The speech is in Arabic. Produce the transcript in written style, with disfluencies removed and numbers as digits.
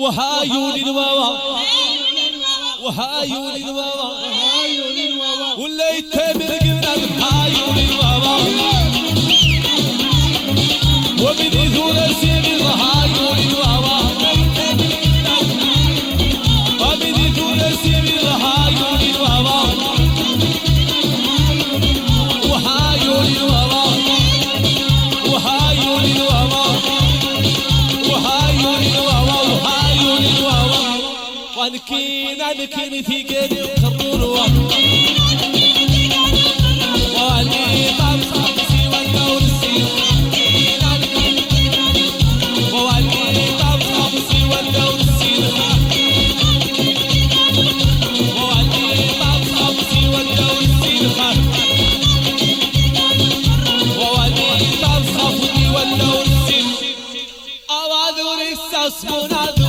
وهايوني الواوا وهايوني الواوا ولا يتامر قبنا بهايوني الواوا وبدي ذو نسيم وهايوني الواوا وبدي ذو نسيم وهايوني الواوا وهايوني الواوا وهايوني الواوا وهايوني الواوا وهايوني الواوا وانكين في قلبي وخروروا واني طبطب سوى الدور السير واني طبطب سوى الدور السير واني طبطب سوى الدور السير واني طبطب سوى الدور السير أواذر الساسمونات